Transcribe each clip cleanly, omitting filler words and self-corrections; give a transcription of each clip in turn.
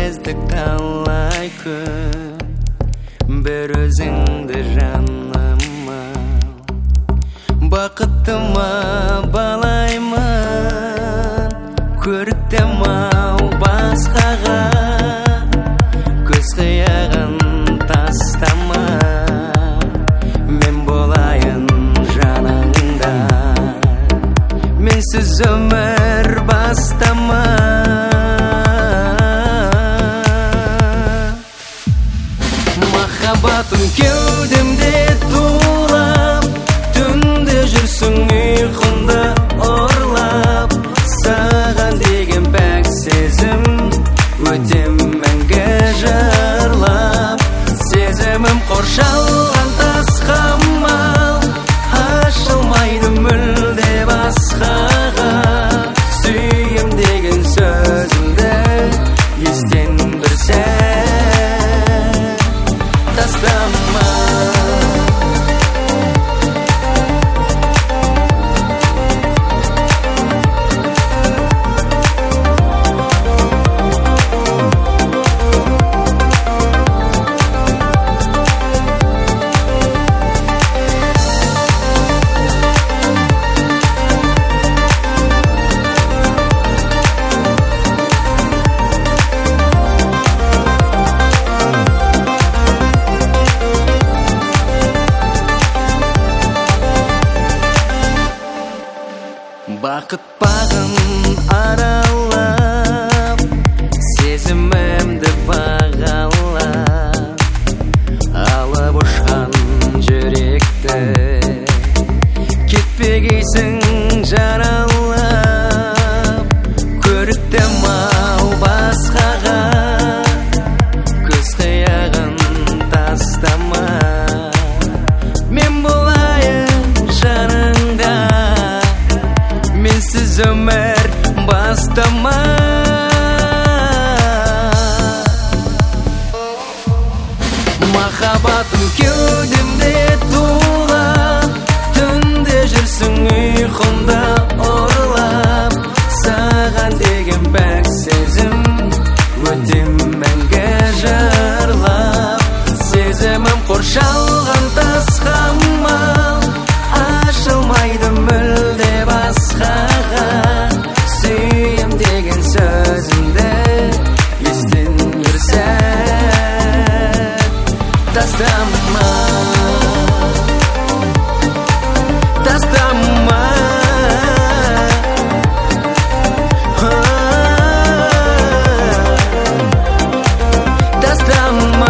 кездік талай күн, бір өзіңді жаныма, бақыттыма балаймын, көріктім-ау басқаға, көз қияғын тастама, мен болайын жаныңда, менсіз өмір бастама. Махаббатым кеудемде тулап, түнде жүрсің ұйқымды ұрлап, саған деген пәк сезім өтем мәңгі жырлап, сезімім қоршалған тас қамал, ашылмайды мүлде басқаға, сүйем деген сөзімді естен бір сәт тастама. Бақыт бағын аралап, сезімімді бағалап, алып ұшқан жүректі кетпегейсің жаралап, көріктім-ау басқаға, көз қияғын тастама, мен болайын жаныңда, менсіз өмір бастама. Махаббатым кеудемде тулап, түнде жүрсің ұйқымды ұрлап, саған деген пәк сезім өтем мәңгі жырлап, сезімім қоршалған тас қамал, ашылмайды мүлде басқаға, сүйем деген сөзімді естен бір сәт тастама. Тастама. Тастама.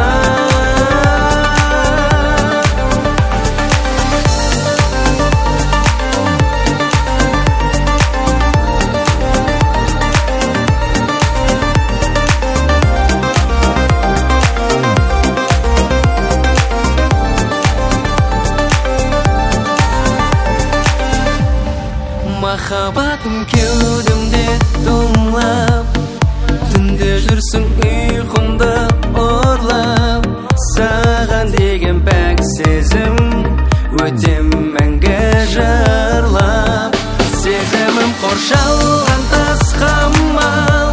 Махаббатым кеудемде тулап, түнде жүрсің ұйқымды ұрлап, саған деген пәк сезім өтем мәңгі жырлап, сезімім қоршалған тас қамал,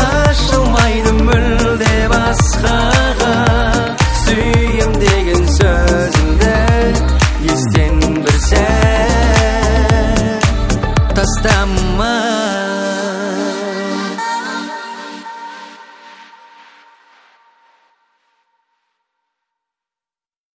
ашылмайды мүлде басқаға, сүйем деген сөз